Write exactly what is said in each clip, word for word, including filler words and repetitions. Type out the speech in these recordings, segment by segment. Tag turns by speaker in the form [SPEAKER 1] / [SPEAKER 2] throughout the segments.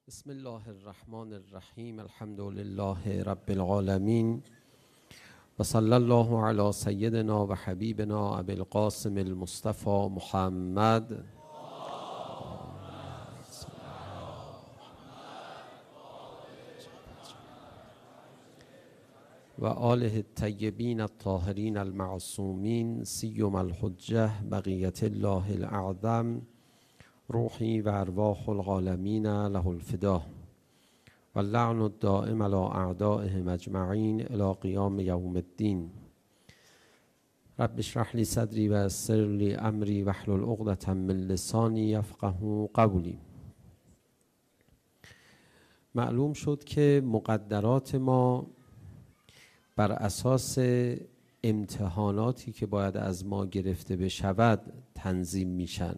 [SPEAKER 1] بسم الله الرحمن الرحیم. الحمد لله رب العالمین و صلی الله علی سیدنا و حبیبنا ابی القاسم المصطفى محمد و آله الطیبین الطاهرین المعصومین سیما الحجة بقیة الله الاعظم روحی و ارواح العالمین له الفدا و اللعن الدائم علی اعدائهم اجمعین الی قیام یوم الدین. رب اشرح لی صدری و یسر لی امری واحلل عقدة من لسانی یفقهوا قولی. معلوم شد که مقدرات ما بر اساس امتحاناتی که باید از ما گرفته بشود تنظیم میشن.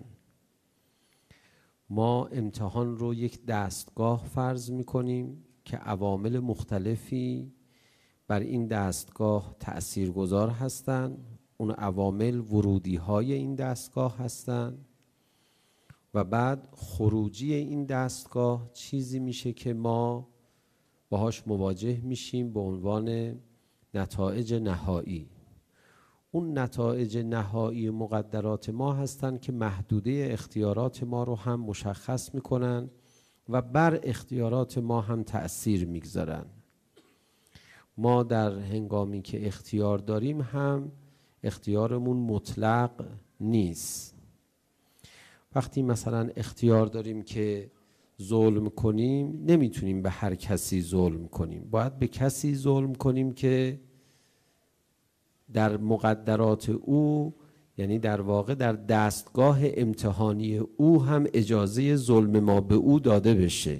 [SPEAKER 1] ما امتحان رو یک دستگاه فرض میکنیم که عوامل مختلفی بر این دستگاه تأثیرگذار هستند. اون عوامل ورودی های این دستگاه هستند و بعد خروجی این دستگاه چیزی میشه که ما باهاش مواجه میشیم به عنوان نتایج نهایی. اون نتایج نهایی مقدرات ما هستند که محدوده اختیارات ما رو هم مشخص میکنن و بر اختیارات ما هم تأثیر میگذارن. ما در هنگامی که اختیار داریم هم اختیارمون مطلق نیست. وقتی مثلا اختیار داریم که ظلم کنیم نمیتونیم به هر کسی ظلم کنیم، باید به کسی ظلم کنیم که در مقدرات او، یعنی در واقع در دستگاه امتحانی او هم اجازه ظلم ما به او داده بشه.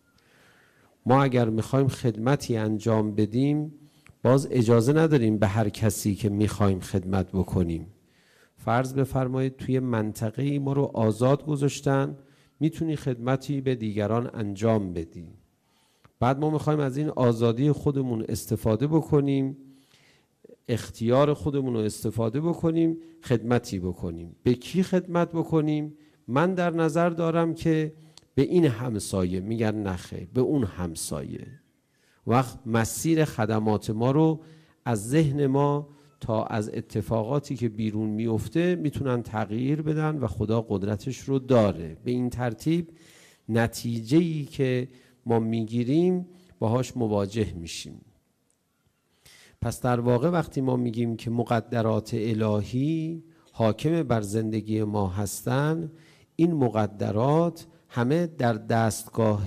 [SPEAKER 1] ما اگر میخوایم خدمتی انجام بدیم باز اجازه نداریم به هر کسی که میخوایم خدمت بکنیم. فرض بفرمایید توی منطقه ما رو آزاد گذاشتن، میتونی خدمتی به دیگران انجام بدی. بعد ما میخوایم از این آزادی خودمون استفاده بکنیم، اختیار خودمون رو استفاده بکنیم، خدمتی بکنیم. به کی خدمت بکنیم؟ من در نظر دارم که به این همسایه. میگن نخیر، به اون همسایه. وقت مسیر خدمات ما رو از ذهن ما تا از اتفاقاتی که بیرون میفته میتونن تغییر بدن و خدا قدرتش رو داره. به این ترتیب نتیجه‌ای که ما میگیریم باهاش مواجه میشیم. پس در واقع وقتی ما میگیم که مقدرات الهی حاکم بر زندگی ما هستن، این مقدرات همه در دستگاه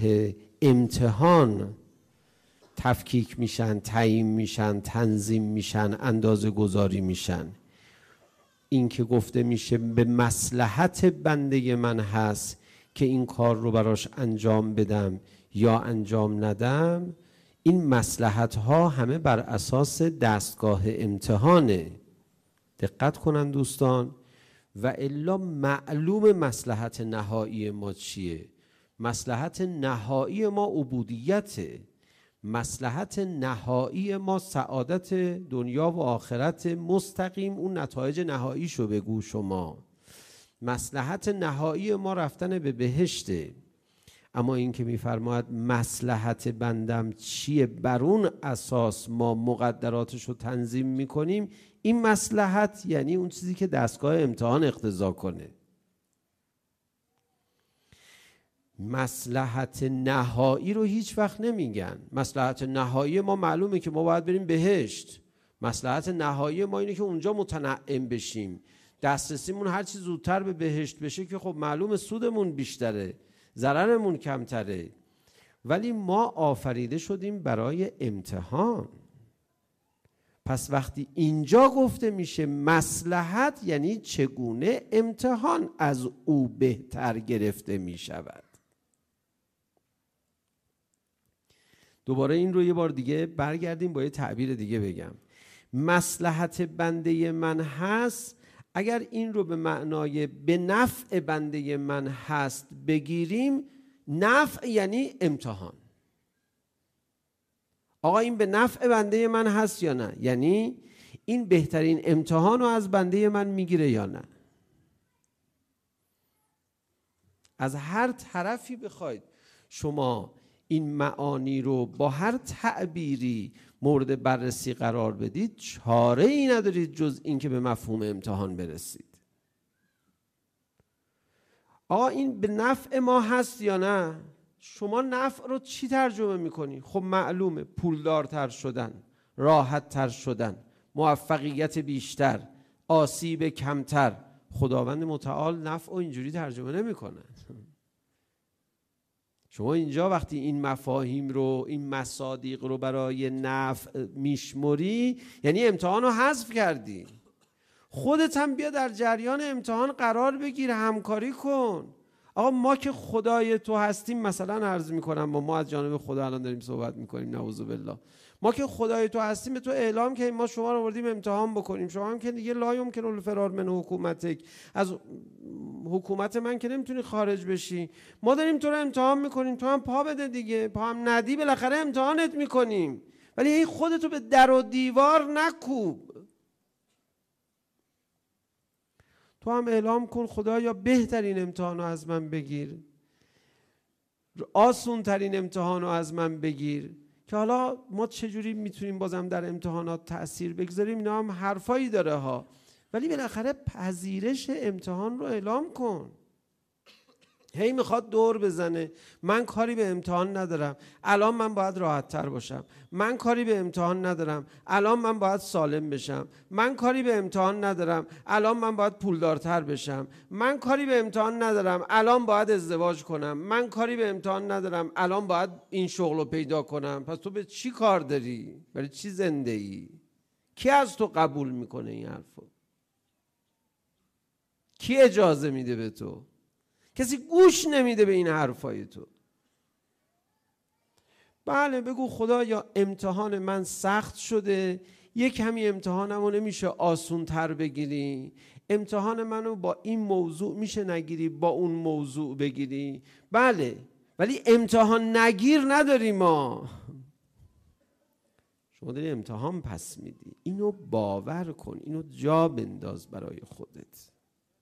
[SPEAKER 1] امتحان تفکیک میشن، تعیین میشن، تنظیم میشن، اندازه گذاری میشن. این که گفته میشه به مصلحت بنده من هست که این کار رو براش انجام بدم یا انجام ندم، این مصلحت ها همه بر اساس دستگاه امتحانه. دقت کنن دوستان. و الا معلوم مصلحت نهایی ما چیه؟ مصلحت نهایی ما عبودیته. مصلحت نهایی ما سعادت دنیا و آخرت مستقیم. اون نتایج نهاییشو بگو شما. مصلحت نهایی ما رفتن به بهشته. اما این که میفرماید مصلحت بندم چیه، بر اون اساس ما مقدراتش رو تنظیم میکنیم، این مصلحت یعنی اون چیزی که دستگاه امتحان اقتضا کنه. مصلحت نهایی رو هیچ وقت نمیگن. مصلحت نهایی ما معلومه که ما باید بریم بهشت. مصلحت نهایی ما اینه که اونجا متنعم بشیم، دسترسیمون هر چی زودتر به بهشت بشه که خب معلومه سودمون بیشتره، ضررمون کمتره. ولی ما آفریده شدیم برای امتحان. پس وقتی اینجا گفته میشه مصلحت، یعنی چگونه امتحان از او بهتر گرفته میشود. دوباره این رو یه بار دیگه برگردیم با یه تعبیر دیگه بگم. مصلحت بنده من هست، اگر این رو به معنای به نفع بنده من هست بگیریم، نفع یعنی امتحان. آقا این به نفع بنده من هست یا نه؟ یعنی این بهترین امتحان رو از بنده من میگیره یا نه؟ از هر طرفی بخواید شما این معانی رو با هر تعبیری مورد بررسی قرار بدید، چاره ای ندارید جز این که به مفهوم امتحان برسید. آقا این به نفع ما هست یا نه؟ شما نفع رو چی ترجمه میکنی؟ خب معلومه، پولدارتر شدن، راحت تر شدن، موفقیت بیشتر، آسیب کمتر. خداوند متعال نفع و اینجوری ترجمه نمیکنه. شما اینجا وقتی این مفاهیم رو، این مصادیق رو برای نفع میشمری، یعنی امتحان رو حذف کردی. خودت هم بیا در جریان امتحان قرار بگیر، همکاری کن. آقا ما که خدای تو هستیم، مثلا عرض میکنم ما, ما از جانب خدا الان داریم صحبت میکنیم، نعوذ بالله، ما که خدای تو هستیم به تو اعلام که ما شما رو بردیم امتحان بکنیم. شما هم که دیگه لا یمکن الفرار من حکومتک، از حکومت من که نمیتونی خارج بشی. ما داریم تو رو امتحان میکنیم، تو هم پا بده دیگه. پا هم ندی بالاخره امتحانت میکنیم، ولی هی خودتو به در و دیوار نکوب. تو هم اعلام کن خدایا بهترین امتحان رو از من بگیر، آسون ترین امتحان رو از من بگیر، که حالا ما چجوری میتونیم بازم در امتحانات تأثیر بگذاریم. اینا هم حرفایی داره ها، ولی بالاخره پذیرش امتحان رو اعلام کن. هی میخواد دور بزنه، من کاری به امتحان ندارم، الان من باید راحت تر باشم، من کاری به امتحان ندارم، الان من باید سالم بشم، من کاری به امتحان ندارم، الان من باید پولدارتر بشم، من کاری به امتحان ندارم، الان باید ازدواج کنم، من کاری به امتحان ندارم، الان باید این شغل رو پیدا کنم. پس تو به چی کار داری؟ برای چی زنده ای؟ کی از تو قبول میکنه این حرفو؟ کی اجازه میده به تو؟ کسی گوش نمیده به این حرفای تو. بله بگو خدایا امتحان من سخت شده، یک کمی امتحانمو نمیشه آسون تر بگیری؟ امتحان منو با این موضوع میشه نگیری، با اون موضوع بگیری؟ بله، ولی امتحان نگیر نداری ما. شما داری امتحان پس میدی. اینو باور کن، اینو جا بنداز برای خودت.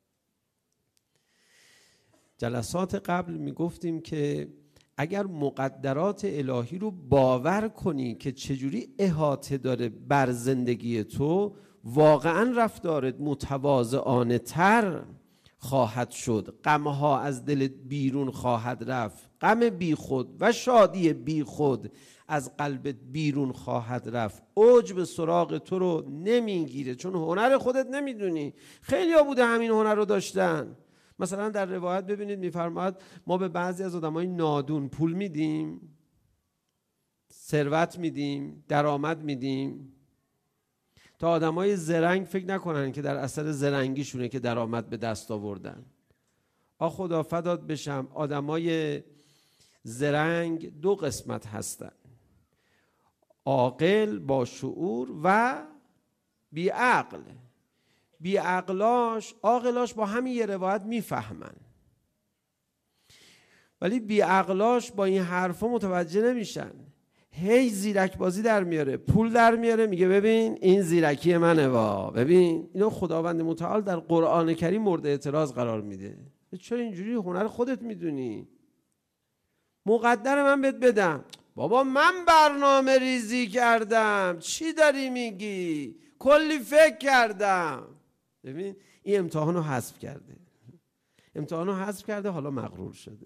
[SPEAKER 1] جلسات قبل میگفتیم که اگر مقدرات الهی رو باور کنی که چجوری احاطه داره بر زندگی تو، واقعا رفتارت متواضعانه تر خواهد شد، غمها از دلت بیرون خواهد رفت، غم بی خود و شادی بی خود از قلبت بیرون خواهد رفت. اوج به سراغ تو رو نمیگیره، چون هنر خودت نمیدونی. خیلی ها بوده همین هنر رو داشتن. مثلا در روایت ببینید میفرماید ما به بعضی از آدمای نادون پول میدیم، ثروت میدیم، درآمد میدیم، تا آدمای زرنگ فکر نکنن که در اثر زرنگیشونه که درآمد به دست آوردن. آ خدا فدات بشم، آدمای زرنگ دو قسمت هستن: عاقل با شعور و بی عقل. بی عقلاش عاقلاش با همین یه روایت میفهمن، ولی بی عقلاش با این حرفا متوجه نمیشن. هی زیرک بازی در میاره، پول در میاره، میگه ببین این زیرکی منه وا، ببین اینو خداوند متعال در قرآن کریم مورد اعتراض قرار میده. چرا اینجوری؟ هنر خودت میدونی. مقدر من بهت بدم. بابا من برنامه ریزی کردم، چی داری میگی؟ کلی فکر کردم. ببین این امتحان رو حذف کرده، امتحان رو حذف کرده، حالا مغرور شده.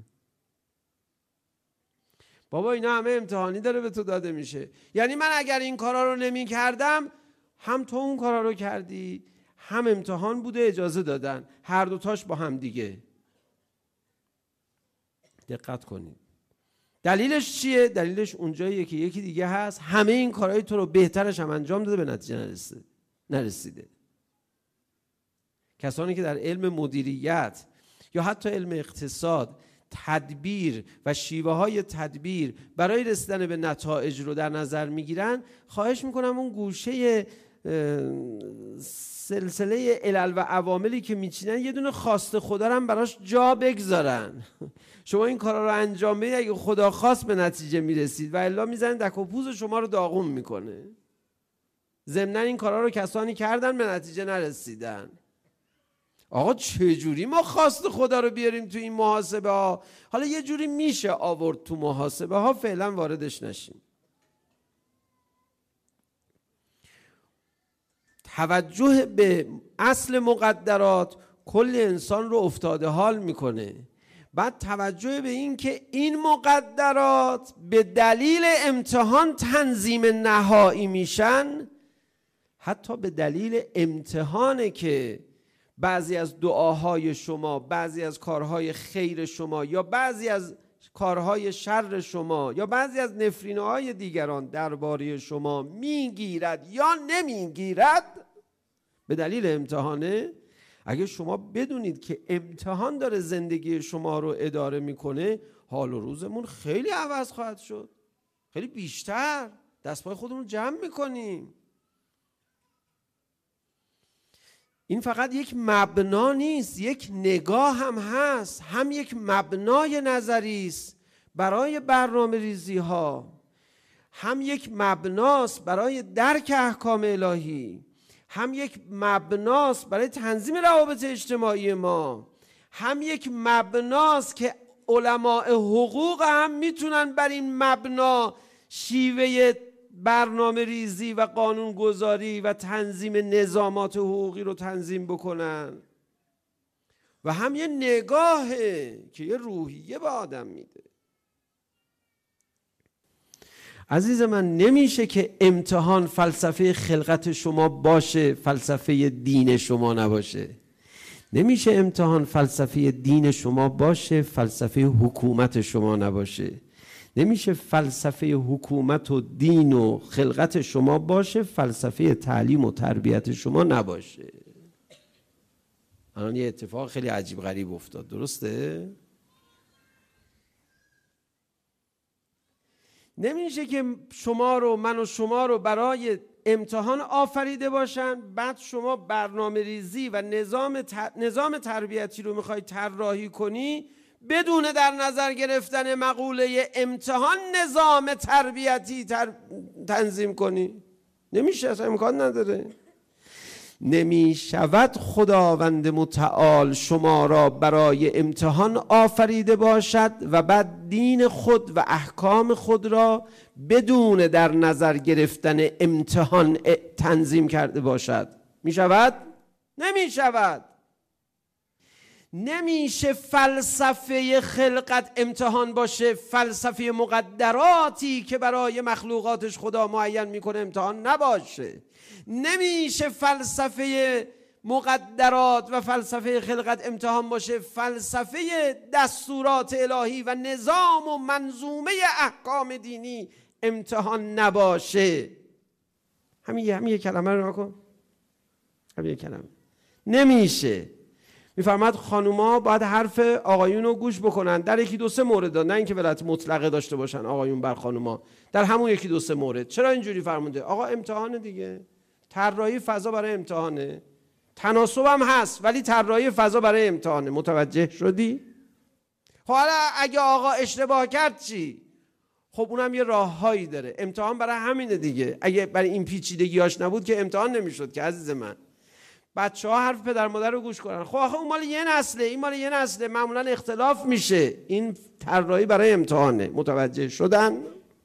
[SPEAKER 1] بابا اینا همه امتحانی داره به تو داده میشه، یعنی من اگر این کارا رو نمی کردم، هم تو اون کارا رو کردی، هم امتحان بوده اجازه دادن، هر دوتاش با هم دیگه. دقت کنید. دلیلش چیه؟ دلیلش اونجاییه که یکی دیگه هست همه این کارهای تو رو بهترش هم انجام داده، به نتیجه نرسیده نرسیده کسانی که در علم مدیریت یا حتی علم اقتصاد تدبیر و شیوه های تدبیر برای رسیدن به نتایج رو در نظر میگیرن، خواهش میکنم اون گوشه سلسله علل و عواملی که میچینن یه دونه خواست خدا رو هم براش جا بگذارن. شما این کارا رو انجام بدید، اگه خدا خواست به نتیجه میرسید، و الا میزنن دک و پوز شما رو داغون میکنه. ضمن این کارا رو کسانی کردن به نتیجه نرسیدن. آقا چجوری ما خواست خدا رو بیاریم تو این محاسبه ها؟ حالا یه جوری میشه آورد تو محاسبه ها، فعلا واردش نشیم. توجه به اصل مقدرات کل انسان رو افتاده حال میکنه. بعد توجه به این که این مقدرات به دلیل امتحان تنظیم نهایی میشن، حتی به دلیل امتحانه که بعضی از دعاهای شما، بعضی از کارهای خیر شما، یا بعضی از کارهای شر شما، یا بعضی از نفرینه‌های دیگران درباره شما میگیرد یا نمیگیرد، به دلیل امتحانه. اگه شما بدونید که امتحان داره زندگی شما رو اداره میکنه، حال و روزمون خیلی عوض خواهد شد، خیلی بیشتر دستپای خودمون جمع میکنیم. این فقط یک مبنا نیست، یک نگاه هم هست، هم یک مبنای نظری است برای برنامه ریزی ها، هم یک مبناست برای درک احکام الهی، هم یک مبناست برای تنظیم روابط اجتماعی ما، هم یک مبناست که علماء حقوق هم میتونن بر این مبنا شیوه برنامه ریزی و قانون گذاری و تنظیم نظامات حقوقی رو تنظیم بکنن، و هم یه نگاهه که یه روحیه به آدم میده. عزیز من، نمیشه که امتحان فلسفه خلقت شما باشه، فلسفه دین شما نباشه. نمیشه امتحان فلسفه دین شما باشه، فلسفه حکومت شما نباشه. نمیشه فلسفه حکومت و دین و خلقت شما باشه، فلسفه تعلیم و تربیت شما نباشه. الان یه اتفاق خیلی عجیب غریب افتاد، درسته؟ نمیشه که شما رو، من و شما رو برای امتحان آفریده باشن، بعد شما برنامه ریزی و نظام تر... نظام تربیتی رو میخوای طراحی کنی بدون در نظر گرفتن مقوله امتحان نظام تربیتی تر... تنظیم کنی. نمیشه، اصلا امکان نداره. نمی شود خداوند متعال شما را برای امتحان آفریده باشد و بعد دین خود و احکام خود را بدون در نظر گرفتن امتحان تنظیم کرده باشد. می شود؟ نمی شود. نمیشه فلسفه خلقت امتحان باشه، فلسفه مقدراتی که برای مخلوقاتش خدا معین میکنه امتحان نباشه. نمیشه فلسفه مقدرات و فلسفه خلقت امتحان باشه، فلسفه دستورات الهی و نظام و منظومه احکام دینی امتحان نباشه. همین همین یک کلمه رو نکن، همین یک کلمه. نمیشه. میفرماد خانوما باید حرف آقایون رو گوش بکنن در یکی دو سه مورد، نه اینکه ولایت مطلقه داشته باشن آقایون بر خانوما، در همون یکی دو سه مورد. چرا اینجوری فرمونده؟ آقا امتحان دیگه، طراحی فضا برای امتحانه، تناسب هم هست ولی طراحی فضا برای امتحانه. متوجه شدی؟ حالا اگه آقا اشتباه کرد چی؟ خب اونم یه راههایی داره. امتحان برای همینه دیگه. اگه برای این پیچیدگیاش نبود که امتحان نمیشد که عزیز من. بچه ها حرف پدر مادر رو گوش کنن. خب آخه اون مال یه نسله، این مال یه نسله، معمولا اختلاف میشه. این طراحی برای امتحانه. متوجه شدن؟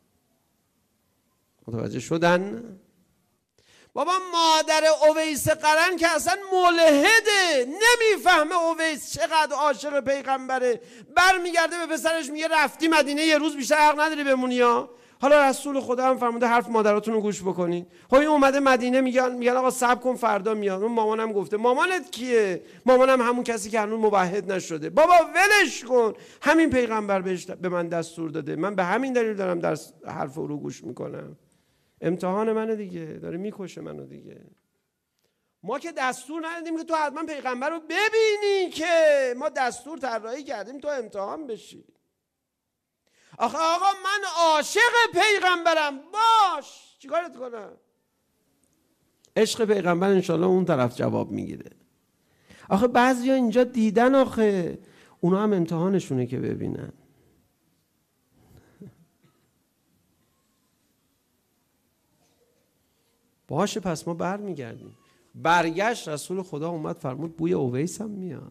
[SPEAKER 1] متوجه شدن؟ بابا مادر اویس قرن که اصلا ملحده، نمیفهمه اویس چقدر عاشق پیغمبره، برمیگرده به پسرش میگه رفتی مدینه یه روز بیشتر حق نداری بمونی ها. حالا رسول خدا هم فرموده حرف مادراتون رو گوش بکنید. خب این اومده مدینه، میگن میگن آقا صبر کن فردا میاد. اون مامانم گفته. مامانت کیه؟ مامانم همون کسی که هنوز موحد نشده. بابا ولش کن، همین پیغمبر بهش به من دستور داده، من به همین دلیل دارم در حرف او رو گوش میکنم. امتحان منه دیگه، داره میکشه منو دیگه. ما که دستور ندادیم که تو حتما پیغمبر رو ببینی، که ما دستور طراحی کردیم تو امتحان بشی. آخه آقا من عاشق پیغمبرم، باش چیکارت کنم؟ عشق پیغمبر انشالله اون طرف جواب میگیره. آخه بعضیا اینجا دیدن، آخه اونا هم امتحانشونه که ببینن. باشه پس ما بر میگردیم. برگشت رسول خدا اومد فرمود بوی اویس هم میاد.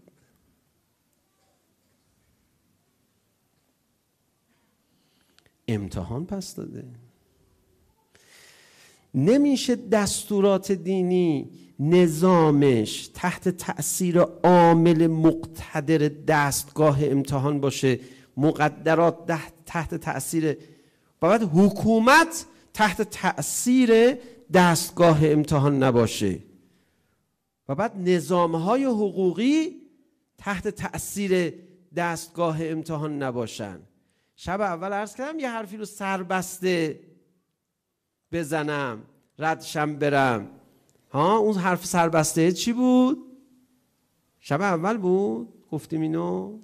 [SPEAKER 1] امتحان پس داده. نمیشه دستورات دینی نظامش تحت تأثیر عامل مقتدر دستگاه امتحان باشه، مقدرات تحت تأثیر، باید حکومت تحت تأثیر دستگاه امتحان نباشه و بعد نظامهای حقوقی تحت تأثیر دستگاه امتحان نباشن. شب اول عرض کردم یه حرفی رو سربسته بزنم ردشم برم. ها اون حرف سربسته چی بود؟ شب اول بود گفتیم اینو؟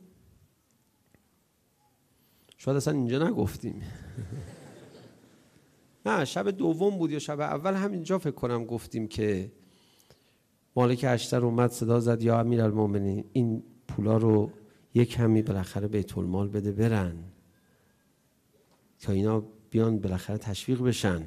[SPEAKER 1] شاید اصلا اینجا نگفتیم. نه شب دوم بود یا شب اول، همینجا فکر کنم گفتیم که مالک اشتر اومد صدا زد یا امیرالمومنین این پولا رو یک کمی بالاخره بیت المال بده برن تا اینا بیان بالاخره تشویق بشن.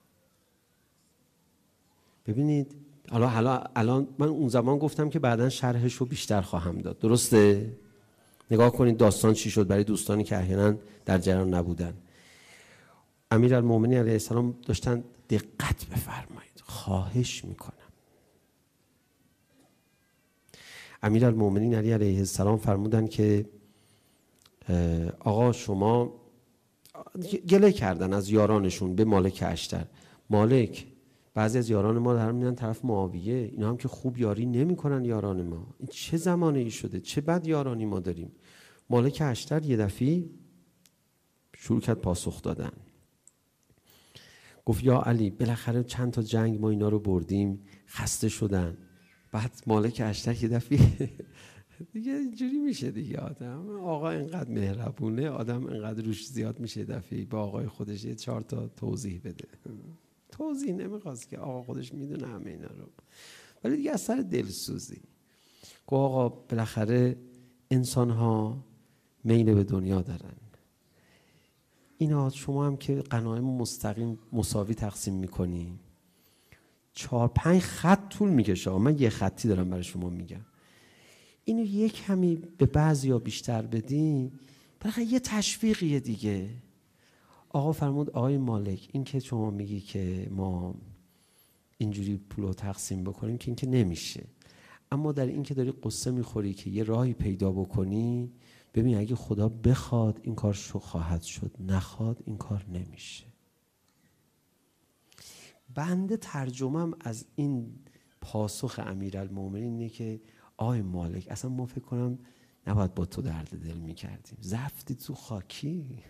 [SPEAKER 1] ببینید حالا حالا الان من اون زمان گفتم که بعداً شرحش رو بیشتر خواهم داد، درسته؟ نگاه کنید داستان چی شد برای دوستانی که احیانا در جریان نبودن. امیرالمومنین علیه السلام داشتن دقت بفرمایید، خواهش میکنم. امیرالمومنین علی علیه السلام فرمودن که آقا شما، گله کردن از یارانشون به مالک اشتر، مالک بعضی از یاران ما در میان طرف معاویه، اینا هم که خوب یاری نمیکنن یاران ما، این چه زمانه ای شده، چه بد یارانی ما داریم. مالک اشتر یه دفعه شروع کرد پاسخ دادن، گفت یا علی بالاخره چند تا جنگ ما اینا رو بردیم، خسته شدن. بعد مالک اشتر یه دفعه دیگه اینجوری میشه دیگه، آدم آقا اینقدر مهربونه، آدم اینقدر روش زیاد میشه، دفعه با آقای خودش یه چهار تا توضیح بده. توضیح نمیخواست که آقا خودش میدونه همه اینا رو، ولی دیگه از سر دلسوزی گفت آقا بالاخره انسان ها میل به دنیا دارن، اینا شما هم که غنایم مستقیم مساوی تقسیم میکنی، چهار پنج خط طول میکشه، من یه خطی دارم برای شما میگم، اینو یک کمی به بعضیا بیشتر بدین بالاخره یه تشویقیه دیگه. آقا فرمود آقای مالک این که شما میگی که ما اینجوری پولو تقسیم بکنیم که این که نمیشه، اما در این که داری قصه میخوری که یه راهی پیدا بکنی، ببین اگه خدا بخواد این کار شو خواهد شد، نخواد این کار نمیشه. بنده ترجمم از این پاسخ امیرالمومنین اینه که آقای مالک اصلا ما فکر کنم نباید با تو درد دل میکردیم، زفتی تو خاکی.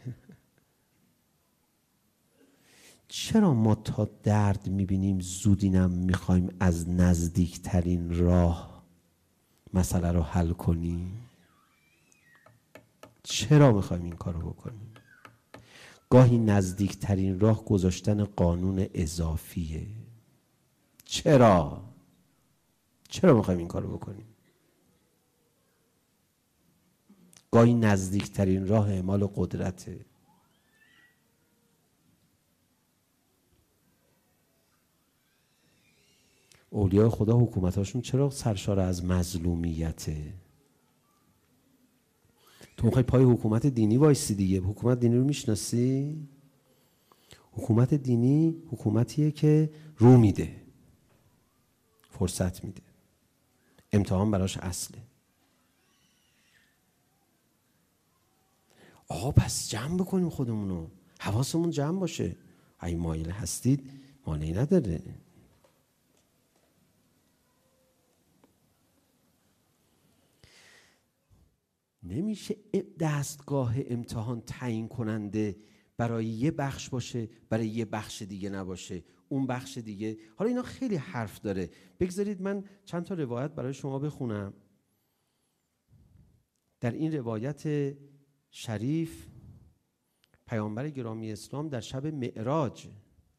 [SPEAKER 1] چرا ما تا درد میبینیم زودینم میخوایم از نزدیکترین راه مسئله رو حل کنیم؟ چرا میخوایم این کارو بکنیم؟ گاهی نزدیکترین راه گذاشتن قانون اضافیه. چرا؟ چرا میخوایم این کارو بکنیم؟ گاهی نزدیکترین راه اعمال قدرته. اولیاء خدا حکومتاشون چرا سرشار از مظلومیته؟ تو میخوای پای حکومت دینی وایسی دیگه. حکومت دینی رو میشناسی؟ حکومت دینی حکومتیه که رو میده، فرصت میده، امتحان براش اصله. آقا پس جمع بکنیم خودمونو، حواسمون جمع باشه، اگه مایل هستید مانعی نداره. نمیشه دستگاه امتحان تعیین کننده برای یه بخش باشه برای یه بخش دیگه نباشه، اون بخش دیگه. حالا اینا خیلی حرف داره، بگذارید من چند تا روایت برای شما بخونم. در این روایت شریف پیامبر گرامی اسلام در شب معراج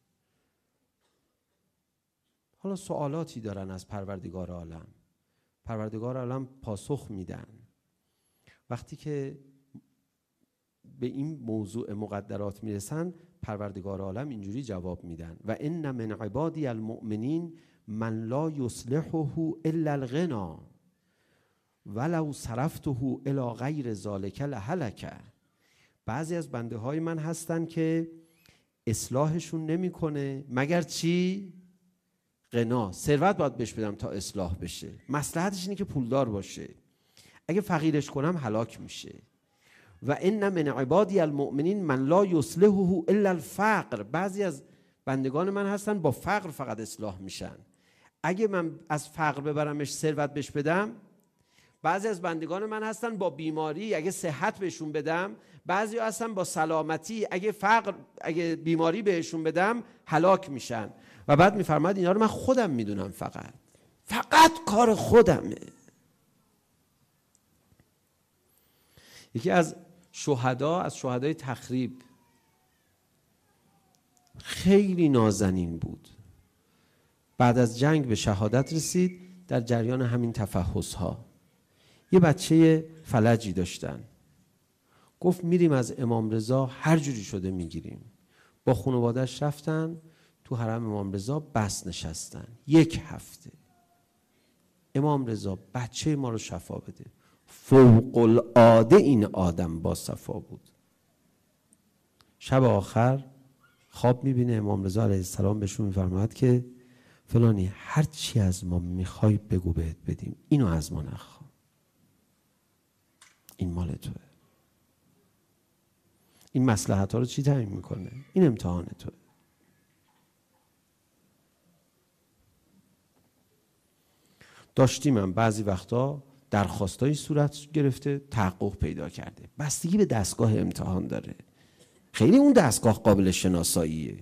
[SPEAKER 1] حالا سوالاتی دارن از پروردگار عالم، پروردگار عالم پاسخ میدن. وقتی که به این موضوع مقدرات میرسن، پروردگار عالم اینجوری جواب میدن: و ان من عبادی المؤمنین من لا یصلحه الا الغنا ولو صرفته الی غیر ذلک لهلک. بعضی از بنده های من هستن که اصلاحشون نمیکنه مگر چی؟ غنا. ثروت باید بهش بدم تا اصلاح بشه. مصلحتش اینه که پولدار باشه. اگه فقیرش کنم هلاک میشه. و ان من عبادی المؤمنین من لا یصلحه الا الفقر. بعضی از بندگان من هستن با فقر فقط اصلاح میشن. اگه من از فقر ببرمش ثروت بهش بدم. بعضی از بندگان من هستن با بیماری، اگه صحت بهشون بدم. بعضی هستن با سلامتی، اگه فقر اگه بیماری بهشون بدم هلاک میشن. و بعد میفرماد اینا رو من خودم میدونم، فقط فقط کار خودمه. یکی از شهدا، از شهدای تخریب، خیلی نازنین بود. بعد از جنگ به شهادت رسید. در جریان همین تفحص ها یه بچه فلجی داشتن. گفت میریم از امام رضا هر جوری شده میگیریم. با خانواده‌اش رفتن تو حرم امام رضا، بس نشستن یک هفته. امام رضا بچه ما رو شفا بده. فوق العاده این آدم با صفا بود. شب آخر خواب میبینه امام رضا علیه السلام بهشون میفرماید که فلانی هر چی از ما میخوای بگو بهت بدیم، اینو از ما نخوا، این مال توه. این مصلحت ها رو چی تعیین میکنه؟ این امتحان توه. داشتیم من بعضی وقتا درخواستایی صورت گرفته، تحقق پیدا کرده. بستگی به دستگاه امتحان داره. خیلی اون دستگاه قابل شناساییه.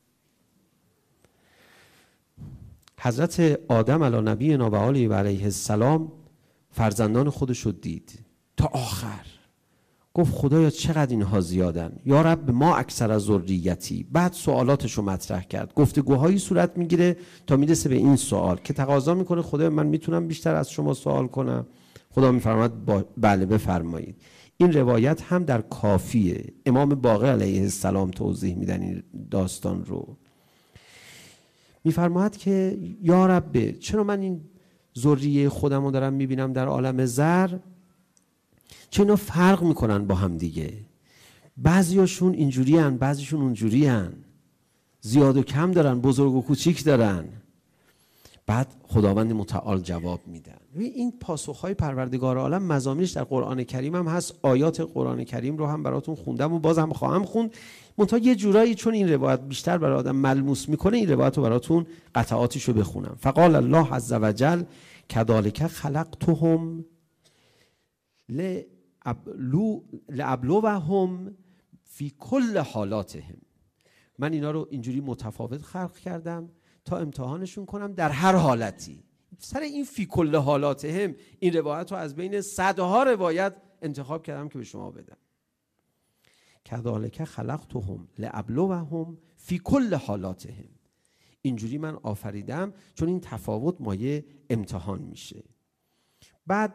[SPEAKER 1] حضرت آدم علی نبینا و آله و علیه السلام فرزندان خودش رو دید تا آخر. گفت خدایا چقدر اینها زیادن، یا رب ما اکثر از ذریتی. بعد سوالاتش رو مطرح کرد. گفتگوهایی صورت میگیره تا میرسه به این سوال که تقاضا میکنه خدایا من میتونم بیشتر از شما سوال کنم؟ خدا میفرماد بله بفرمایید. این روایت هم در کافیه. امام باقر علیه السلام توضیح میدن این داستان رو. میفرماد که یا رب چرا من این ذریه خودم رو دارم میبینم در عالم زر، چه اینا فرق میکنن با هم دیگه. بعضیاشون اینجوری هن، بعضیشون اونجوری هن، زیاد و کم دارن، بزرگ و کوچیک دارن. بعد خداوند متعال جواب میدن. این پاسخهای پروردگار عالم مضامینش در قرآن کریم هم هست. آیات قرآن کریم رو هم براتون خوندم و باز هم خواهم خوند. منتها یه جورایی چون این روایت بیشتر برای آدم ملموس میکنه، این روایت رو براتون قطعاتش رو بخونم. فقال الله عز وجل کذالک خلقتهم لابلوهم فی کل حالاتهم. من اینا رو اینجوری متفاوت خلق کردم تا امتحانشون کنم در هر حالتی. سر این فی کل حالاتهم این روایت رو از بین صدها روایت انتخاب کردم که به شما بدم. کذالک خلقتهم لابلوهم فی کل حالاتهم. اینجوری من آفریدم چون این تفاوت مایه امتحان میشه. بعد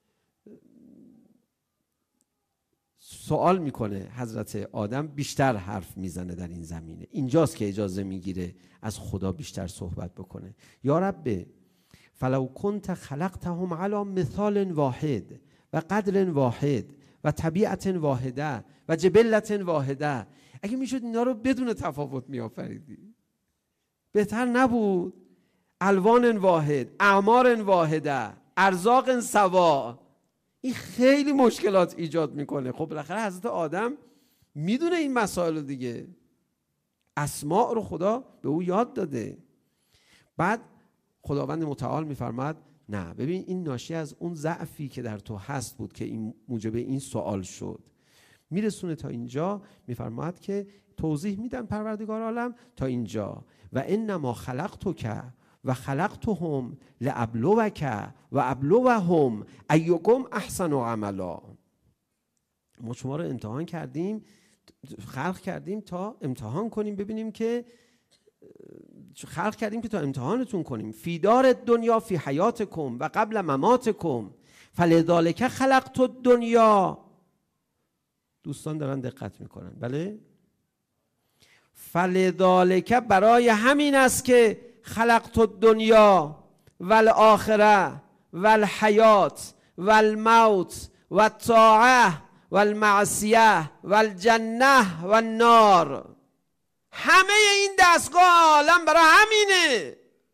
[SPEAKER 1] سوال میکنه حضرت آدم، بیشتر حرف میزنه در این زمینه. اینجاست که اجازه میگیره از خدا بیشتر صحبت بکنه. یا رب فلو کنت خلقتهم علی مثال واحد و قدر واحد و طبیعت واحده و جبلت واحده. اگه میشد اینا رو بدون تفاوت میآفریدی بهتر نبود؟ الوان واحد، اعمار واحده، ارزاق سوا. این خیلی مشکلات ایجاد میکنه. خب بالاخره حضرت آدم میدونه این مسائل دیگه. اسماء رو خدا به او یاد داده. بعد خداوند متعال میفرماد نه ببین این ناشی از اون ضعفی که در تو هست بود که این موجب این سوال شد. میرسونه تا اینجا، میفرماد که توضیح میدن پروردگار عالم تا اینجا. و انما خلقتک و خلقتهم لابلوک و ابلوهم ایکم احسن عملا. ما شما رو امتحان کردیم، خلق کردیم تا امتحان کنیم، ببینیم که خلق کردیم که تا امتحانتون کنیم. فی دار دنیا فی حیاتکم و قبل مماتکم فلذالک خلقت الدنیا. دوستان دارن دقت میکنن. بله، فلذالک برای همین است که خلقت الدنیا والآخره والحیات والموت والطاعه والمعصیه والجنه والنار. همه این دستگاه عالم برای همینه.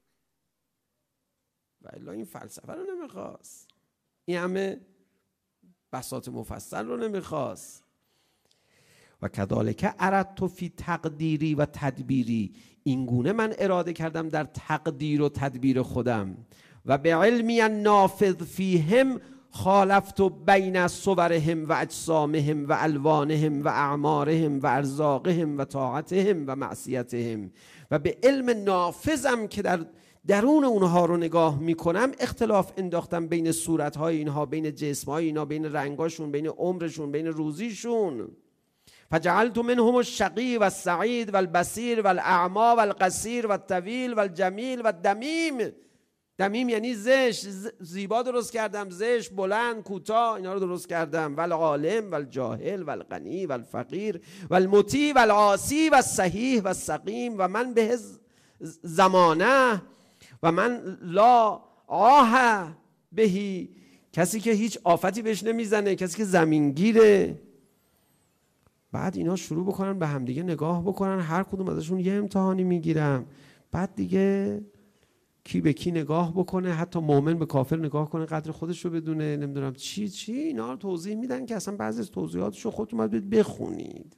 [SPEAKER 1] و الا این فلسفه رو نمیخواست، این همه بساط مفصل رو نمیخواست. و کذالک اردت فی تقدیری و تدبیری، این گونه من اراده کردم در تقدیر و تدبیر خودم. و به علمی نافذ فیهم خالفت بین صورهم و اجسامهم و الوانهم و اعمارهم و ارزاقهم و طاعتهم و معصیتهم. و به علم نافذم که در درون اونها رو نگاه میکنم اختلاف انداختم بین صورتهای اینها، بین جسمهای اینها، بین رنگاشون، بین عمرشون، بین روزیشون. فجعلت منهم الشقی و السعید و البصیر و الاعمی و القصیر و الطویل و الجمیل و الدمیم. دمیم یعنی زشت، زیبا درست کردم، زشت، بلند، کوتاه، اینا رو درست کردم. و العالم و الجاهل و الغنی و الفقیر و المطیع و العاصی و الصحیح و السقیم و من به زمانه و من لا آه بهی، کسی که هیچ آفتی بهش نمیزنه، کسی که زمینگیره. بعد اینا شروع بکنن به همدیگه نگاه بکنن، هر کدوم ازشون یه امتحانی میگیرم. بعد دیگه کی به کی نگاه بکنه، حتی مؤمن به کافر نگاه کنه، قدر خودش رو بدونه، نمیدونم چی چی، اینا رو توضیح میدن که اصلا بعضی از توضیحاتشو خودتون باید بخونید.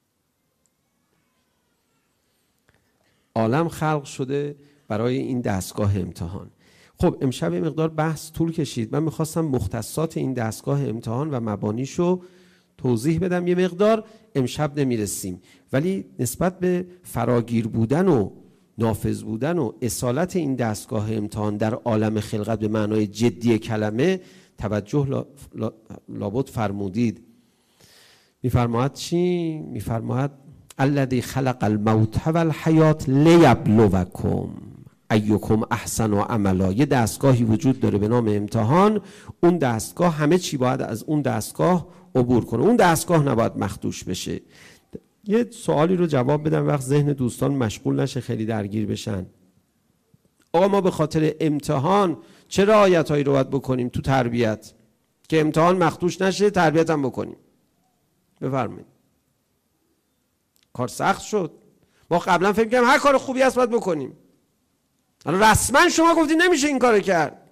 [SPEAKER 1] عالم خلق شده برای این دستگاه امتحان. خب امشب یه مقدار بحث طول کشید، من میخواستم مختصات این دستگاه امتحان و مبانیشو توضیح بدم. یه مقدار امشب نمیرسیم، ولی نسبت به فراگیر بودن و نافذ بودن و اصالت این دستگاه امتحان در عالم خلقت به معنای جدی کلمه توجه لا لا لابد فرمودید. میفرماید چی؟ میفرماید الذی خلق الموت والحیات لیبلوکم ایکم احسن عملا. یه دستگاهی وجود داره به نام امتحان. اون دستگاه همه چی باید از اون دستگاه عبور کنه، اون دستگاه نباید مخدوش بشه. یه سوالی رو جواب بدم وقت ذهن دوستان مشغول نشه، خیلی درگیر بشن. آقا ما به خاطر امتحان چه رعایت‌هایی رو باید بکنیم تو تربیت که امتحان مخدوش نشه، تربیت هم بکنیم؟ بفرمایید. کار سخت شد. ما قبلا فکر می‌کردیم هر کار خوبی هست باید بکنیم، الان رسما شما گفتید نمیشه این کارو کرد.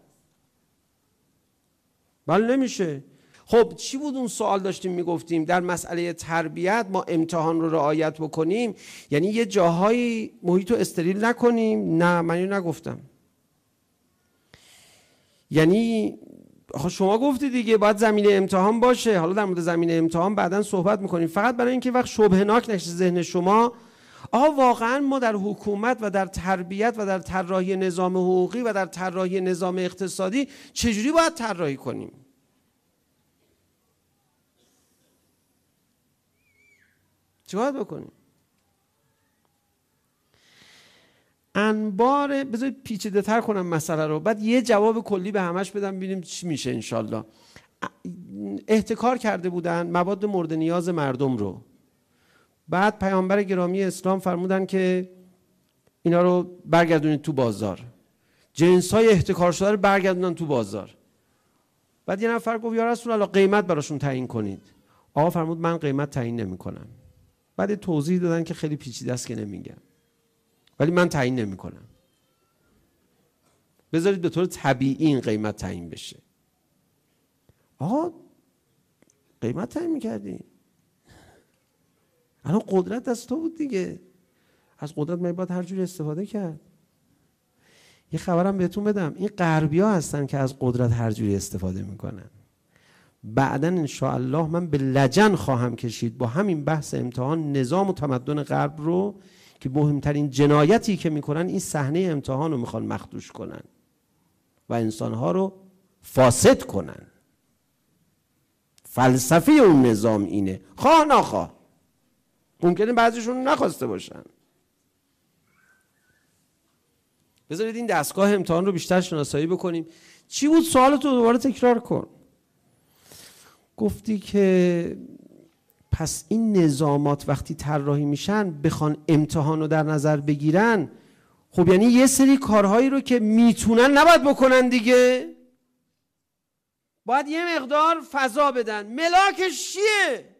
[SPEAKER 1] بله نمیشه. خب چی بود اون سوال داشتیم میگفتیم در مسئله تربیت ما امتحان رو رعایت بکنیم، یعنی یه جاهایی محیط رو استریل نکنیم؟ نه من اینو نگفتم. یعنی شما گفتی دیگه باید زمینه امتحان باشه. حالا در مورد زمینه امتحان بعداً صحبت میکنیم. فقط برای اینکه وقت شبهناک نشه ذهن شما، آها واقعا ما در حکومت و در تربیت و در طراحی نظام حقوقی و در طراحی نظام اقتصادی چجوری باید طراحی کنیم؟ چی باید بکنیم؟ انبار، بذارید پیچیده تر کنم مسئله رو، بعد یه جواب کلی به همش بدم ببینیم چی میشه انشالله. احتکار کرده بودن مواد مورد نیاز مردم رو، بعد پیامبر گرامی اسلام فرمودن که اینا رو برگردونید تو بازار، جنس‌های احتکار شده رو برگردونن تو بازار. بعد یه نفر گفت یا رسول الله قیمت براشون تعیین کنید. آقا فرمود من قیمت تعیین نمی‌کنم. بعد توضیح دادن که خیلی پیچیده است که نمیگم، ولی من تعیین نمی‌کنم. بذارید به طور طبیعی این قیمت تعیین بشه. آقا قیمت تعیین می‌کردی؟ الان قدرت دست تو بود دیگه، از قدرت من باید هر جوری استفاده کرد. یه خبرم بهتون بدم، این غربی‌ها هستن که از قدرت هر جوری استفاده میکنن. بعداً انشاءالله من به لجن خواهم کشید با همین بحث امتحان نظام و تمدن غرب رو که مهمترین جنایتی که میکنن این صحنه امتحان رو میخوان مخدوش کنن و انسانها رو فاسد کنن. فلسفه اون نظام اینه، خواه نخواه. ممکنه بعضیشون نخواسته باشن. بذارید این دستگاه امتحان رو بیشتر شناسایی بکنیم. چی بود سوالتو دوباره تکرار کن. گفتی که پس این نظامات وقتی طراحی میشن بخوان امتحان رو در نظر بگیرن، خب یعنی یه سری کارهایی رو که میتونن نباید بکنن دیگه، باید یه مقدار فضا بدن. ملاکش چیه؟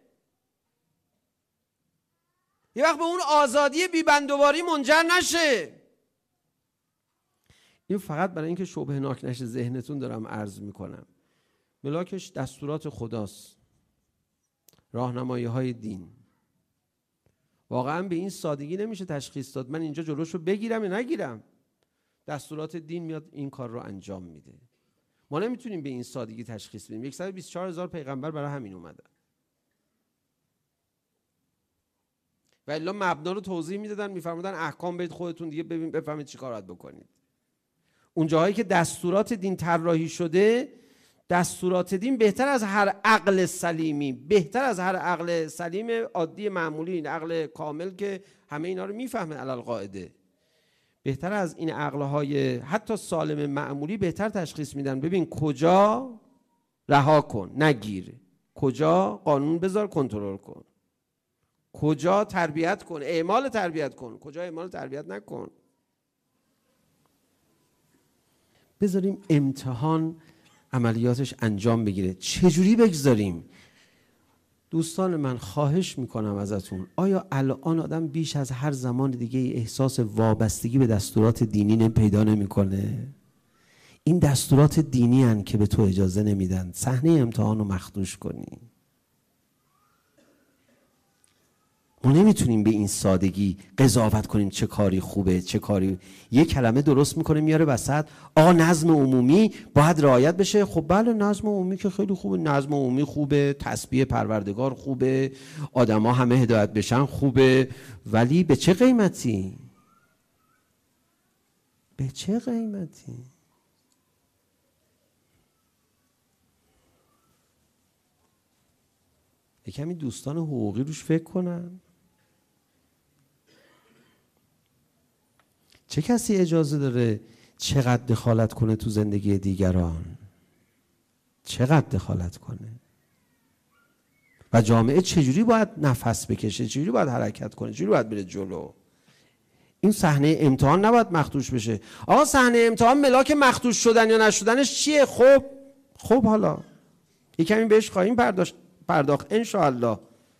[SPEAKER 1] یه وقت به اون آزادی بیبندوباری منجر نشه. این فقط برای اینکه شبهه ناک نشه ذهنتون دارم عرض میکنم. ملاکش دستورات خداست، راهنمایی های دین. واقعا به این سادگی نمیشه تشخیص داد من اینجا جلوشو بگیرم یا نگیرم. دستورات دین میاد این کار رو انجام میده. ما نمیتونیم به این سادگی تشخیص بدیم. صد و بیست و چهار هزار پیغمبر برای همین اومدن و الا مبنا رو توضیح میدادن، میفرمودن احکام برید خودتون دیگه ببین بفهمید چی کار باید بکنید. اون جاهایی که دستورات دین طراحی شده، دستورات دین بهتر از هر عقل سلیمی، بهتر از هر عقل سلیم عادی معمولی، این عقل کامل که همه اینا رو میفهمه علل قاعده، بهتر از این عقلهای حتی سالم معمولی بهتر تشخیص میدن. ببین کجا رها کن نگیر، کجا قانون بذار کنترل کن، کجا تربیت کن اعمال تربیت کن، کجا اعمال تربیت نکن. بذاریم امتحان عملیاتش انجام بگیره. چجوری بگذاریم؟ دوستان من خواهش میکنم ازتون، آیا الان آدم بیش از هر زمان دیگه احساس وابستگی به دستورات دینی پیدا نمیکنه؟ این دستورات دینی هن که به تو اجازه نمیدن صحنه امتحان رو مخدوش کنی. ما نمیتونیم به این سادگی قضاوت کنیم چه کاری خوبه چه کاری. یه کلمه درست میکنه میاره وسط، آقا نظم عمومی باید رعایت بشه. خب بله نظم عمومی که خیلی خوبه، نظم عمومی خوبه، تسبیح پروردگار خوبه، آدما همه هدایت بشن خوبه، ولی به چه قیمتی؟ به چه قیمتی؟ یه کمی دوستان حقوقی روش فکر کنن. چه کسی اجازه داره چقدر دخالت کنه تو زندگی دیگران؟ چقدر دخالت کنه؟ و جامعه چجوری باید نفس بکشه؟ چجوری باید حرکت کنه؟ چجوری باید بره جلو؟ این صحنه امتحان نباید مخدوش بشه. آقا صحنه امتحان ملاک مخدوش شدن یا نشدنش چیه؟ خب خب حالا یک کمی بهش خواهیم پرداخت پرداخت انشاءالله.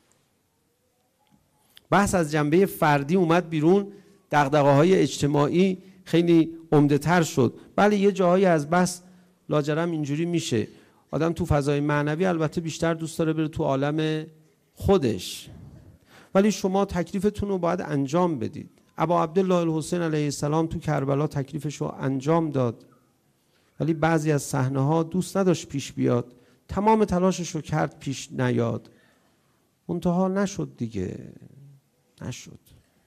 [SPEAKER 1] بحث از جنبه فردی اومد بیرون، دغدغه‌های اجتماعی خیلی عمده تر شد. بله یه جاهایی از بحث لاجرم اینجوری میشه، آدم تو فضای معنوی البته بیشتر دوست داره بره تو عالم خودش، ولی شما تکلیفتون رو باید انجام بدید. ابا عبدالله الحسین علیه السلام تو کربلا تکلیفش رو انجام داد، ولی بعضی از صحنه‌ها دوست نداشت پیش بیاد، تمام تلاشش رو کرد پیش نیاد، منتها نشد دیگه، نشد.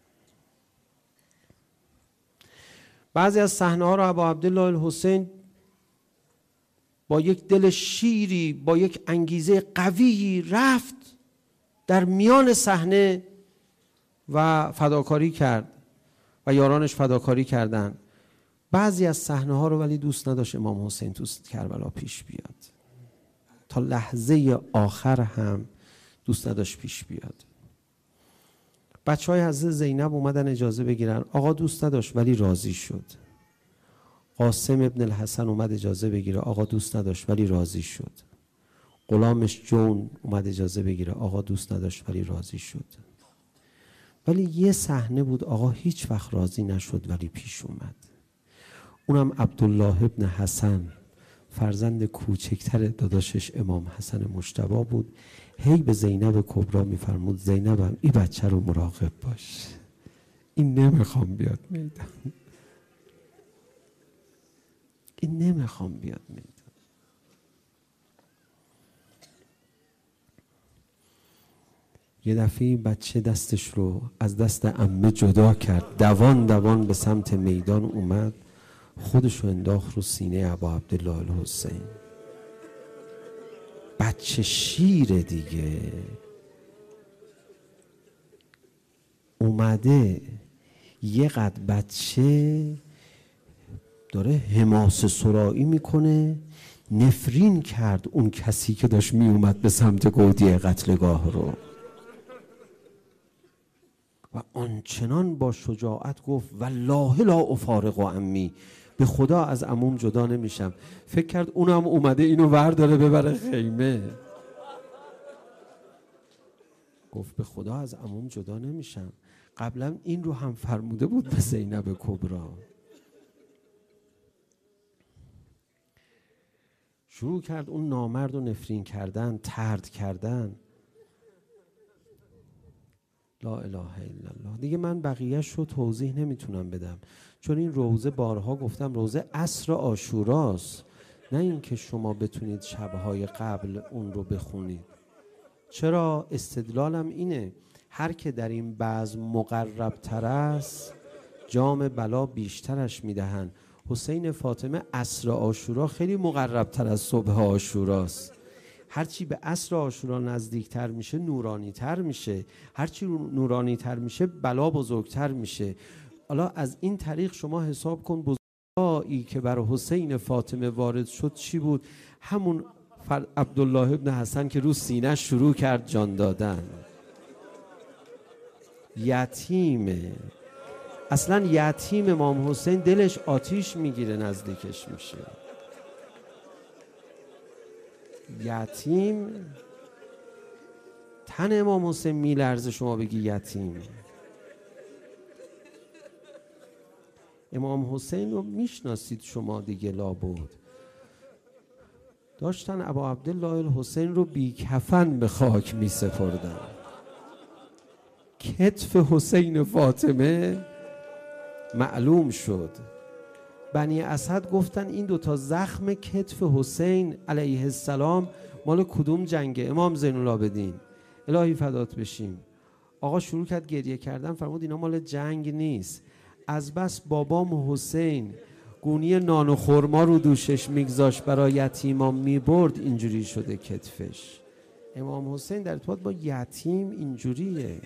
[SPEAKER 1] بعضی از صحنه‌ها رو ابا عبدالله الحسین با یک دل شیری، با یک انگیزه قوی رفت در میان صحنه و فداکاری کرد و یارانش فداکاری کردن. بعضی از صحنه‌ها رو ولی دوست نداشت امام حسین تو کربلا پیش بیاد، تا لحظه آخر هم دوست نداشت پیش بیاد. بچه های حضرت زینب اومدن اجازه بگیرن، آقا دوست نداشت ولی راضی شد. قاسم ابن الحسن اومد اجازه بگیره، آقا دوست نداشت ولی راضی شد. غلامش جون اومد اجازه بگیره، آقا دوست نداشت ولی راضی شد. ولی یه صحنه بود آقا هیچ وقت راضی نشد ولی پیش اومد. اونم عبدالله ابن حسن، فرزند کوچکتر داداشش امام حسن مجتبی بود. هی به زینب کبرا میفرمود زینبم این بچه رو مراقب باش، این نمیخوام بیاد میدان، این نمیخوام بیاد میدان. یه دفعه بچه دستش رو از دست عمه جدا کرد، دوان دوان به سمت میدان اومد، خودش رو انداخت رو سینه ابا عبدالله الحسین. بچه شیر دیگه اومده، یه قد بچه داره حماسه سرایی میکنه، نفرین کرد اون کسی که داشت میومد به سمت گودی قتلگاه رو. و آنچنان با شجاعت گفت والله لا افارق عمی، به خدا از عموم جدا نمیشم. فکر کرد اونم اومده اینو ورداره ببره خیمه. گفت به خدا از عموم جدا نمیشم. قبلا این رو هم فرموده بود به زینب کبری. شروع کرد اون نامرد رو نفرین کردن، طرد کردن. لا اله الا الله. دیگه من بقیهش رو توضیح نمیتونم بدم، چون این روزه بارها گفتم روزه عصر عاشوراست، نه اینکه شما بتونید شبهای قبل اون رو بخونید. چرا؟ استدلالم اینه هر که در این بزم مقرب تر است جام بلا بیشترش میدهن. حسین فاطمه عصر عاشورا خیلی مقرب تر از صبح عاشوراست. هرچی به عصر عاشورا نزدیکتر میشه نورانی تر میشه، هرچی نورانی تر میشه بلا بزرگتر میشه. حالا از این طریق شما حساب کن بزرگایی که بر حسین فاطمه وارد شد چی بود؟ همون عبدالله ابن حسن که رو سینه شروع کرد جان دادن. یتیمه، اصلا یتیم امام حسین دلش آتیش میگیره نزدیکش میشه. یتیم تن امام حسین میلرزه شما بگی یتیم. امام حسین رو میشناسید شما دیگه لابد. داشتن ابا عبدالله الحسین رو بی کفن به خاک می سپردن. کتف حسین فاطمه معلوم شد. بنی اسد گفتن این دوتا زخم کتف حسین علیه السلام مال کدوم جنگه؟ امام زین العابدین الهی فدات بشیم. آقا شروع کرد گریه کردن، فرمود اینا مال جنگ نیست، از بس بابام حسین گونی نان و خرما رو دوشش میگذاشت برای یتیمان میبرد اینجوری شده کتفش. امام حسین در ارتباط با یتیم اینجوریه.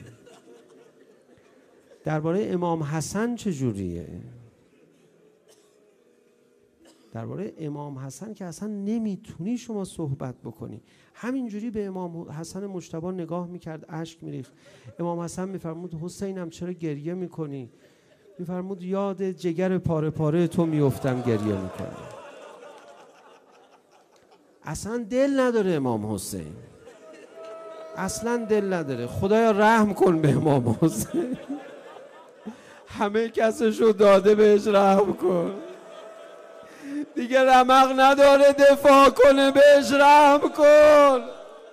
[SPEAKER 1] درباره امام حسن چجوریه؟ درباره امام حسن که اصلا نمیتونی شما صحبت بکنی. همینجوری به امام حسن مجتبی نگاه میکرد، اشک میریخت. امام حسن میفرمود حسینم چرا گریه میکنی؟ میفرمود یاد جگر پاره پاره تو میافتم گریه میکنم. اصلا دل نداره امام حسین، اصلا دل نداره. خدایا رحم کن به امام حسین، همه کسشو داده بهش رحم کن، دیگه رمق نداره دفاع کنه، بهش رحم کن.